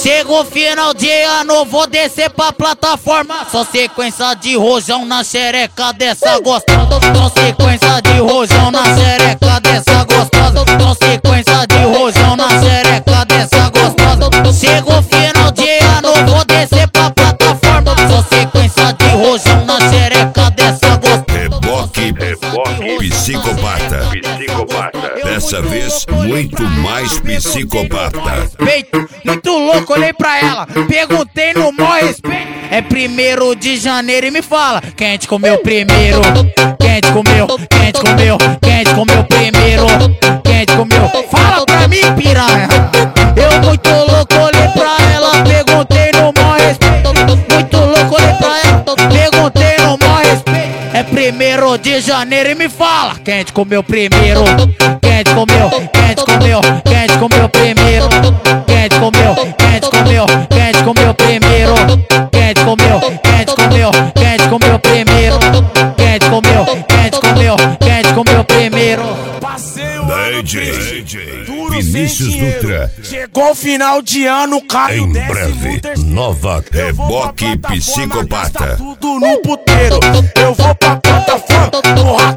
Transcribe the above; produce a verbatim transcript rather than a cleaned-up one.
Chegou final de ano, vou descer pra plataforma. Só sequência de rojão na xereca dessa gostosa. Só sequência de rojão na xereca dessa gostosa. Só sequência de rojão na xereca dessa gostosa. Chegou final de ano, vou descer pra plataforma. Só sequência de rojão na xereca dessa gostosa. Reboque, reboque, psicopata. Psicopata. Dessa vez, muito mais psicopata. Peito, muito louco, olhei pra ela, perguntei no maior respeito. É primeiro de janeiro e me fala, quem te comeu primeiro? Quem te comeu? Quem te comeu? Quem te comeu primeiro? Quem te comeu? Fala pra mim, piranha. Eu muito louco, olhei pra ela, perguntei no maior respeito. Muito louco, olhei pra ela, perguntei no maior respeito. É primeiro de janeiro e me fala, quem te comeu primeiro? Quem te comeu? Quem te comeu? Quem te comeu primeiro? Quem te comeu? Quem te comeu? Quem te comeu primeiro? Quem te comeu? Quem te comeu? Quem te comeu primeiro? Quem te comeu? Quem te comeu? Quem te comeu primeiro? Passei o ano D J duro Vinícius sem dinheiro. Dutra. Chegou o final de ano, caiu Em décimo breve, terceiro. nova Eu vou pra Reboque plataforma, Psicopata. gasta tudo no puteiro. Eu vou pra plataforma, porra